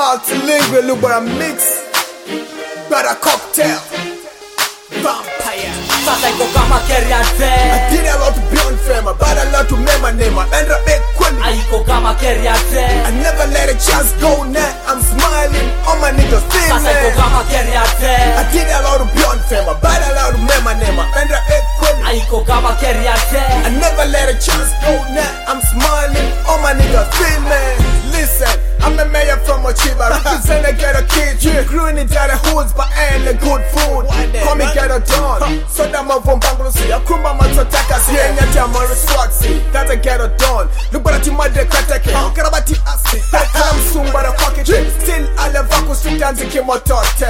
multilingual, look but a mix, but a cocktail. Vampire. Sasa iko kama Keriate. I did a lot to be unfair, but a lot to mema nema and rabe kweli. Aiko kama Keriate. I never let a chance go now. I'm smiling, all my niggas feel Sasa iko me. kama Keriate. I did a lot to be unfair, but a lot to mema nema and rabe kweli. Aiko kama Keriate. I never let a chance go now. I'm smiling, all my niggas feel me. Listen, I'm the mayor from Ochiba, represent the ghetto kids. Grew in the dirty hoods, but ain't the good food. Call me ghetto Don, so that my von Bangalosi. I crew my matotaka, see, and yet I'm on Swaxy. That's a ghetto Don. Look at your mother, Katake, Karabati Asi. I'm soon, but a fucking trip. Still, I love Vaku Street and the Kimotote.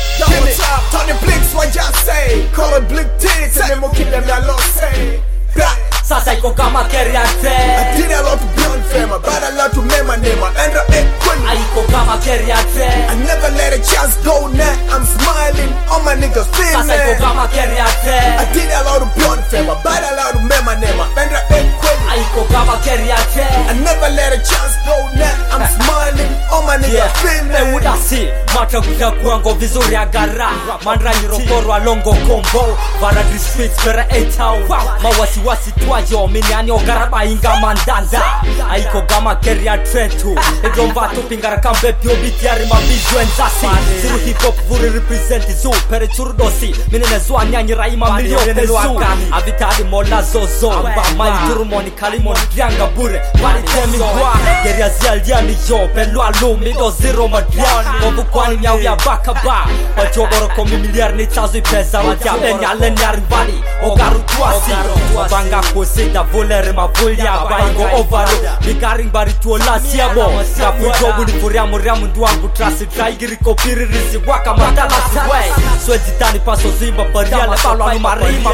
Tony Blinks, what you say? Call it Blink Tits, and then we'll keep them alone, say. Sasa iko kama Keriate. I did a lot to be unfair, but a lot to mema nema and rabe kweli. Aiko kama Keriate. I never let a chance go now. I'm smiling, all my niggas feel Sasa iko me. kama Keriate. I did a lot to be unfair, but a lot to mema nema and rabe kweli. Aiko kama Keriate. I never let a chance go now. I'm smiling, all my niggas feel me. Udasi mata kuja kuango vizuri agara mandra nyirokoro alongo kombo vara districts vera 8 town mawasi wasi twajo miniani ogaraba inga mandanda aiko gama Keriate tu edomba to pingara kambe pio bitiari mabizo enzasi siru hip hop vuri represent zu pere churdosi minene zwa nyanyi raima milioni pesu avitadi mola zozo ba mai turmoni kalimon drianga bure bari temi kwa geria zialdiani yo pelo alumi do zero madrian obu kwani nyau ya bakaba pachoboro komi miliar ni tazu pesa watia benya lenyari bali ogaru tuasi banga kosida volere mavulya baingo ovaro bikaring bari tuola siabo ya kujobu ni furiamu riamu nduangu trasi traigiri kopiri risi waka matala siwe sweditani paso zimba baria na balwa ni marima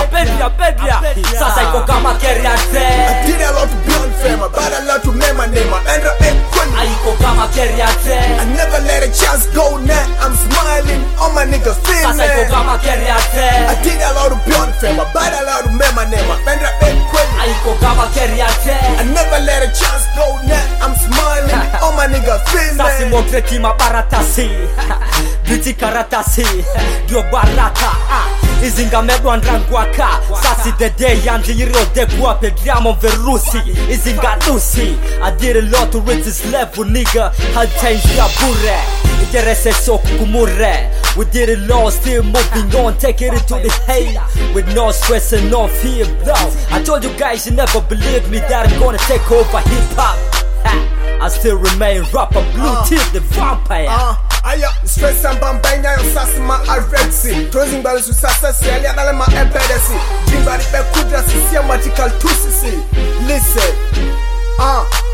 bedria sasa iko kama Keriate. I did a lot to be unfair, but a lot to mema nema and rabe kweli. Aiko kama Keriate. I never let a chance go now. I'm smiling, all my niggas feel Sasa iko me. kama Keriate. I did a lot to be unfair, but a lot to mema nema and rabe kweli. Aiko kama Keriate. I never let a chance go now. I'm smiling, all my niggas feel Sasi me. mokreti mabaratasi Biti karatasi Dio barata Izinga medwa ndrangwaka Sasi dede yanji yiro dekwa Pedriamo verusi Izinga lusi I did a lot to reach this level nigga Had changed ya bure Interese soku kumure We did it all, still moving on Taking it to the hay With no stress and no fear though I told you guys you never believed me That I'm gonna take over hip-hop I still remain rapper, blue tip, the vampire. Aya, stress and bambanya yo sasima arexi. Trozing bali su sasasi, alia dale ma ebedesi. Jimbari be kudra sisi ya magical tusisi. Listen,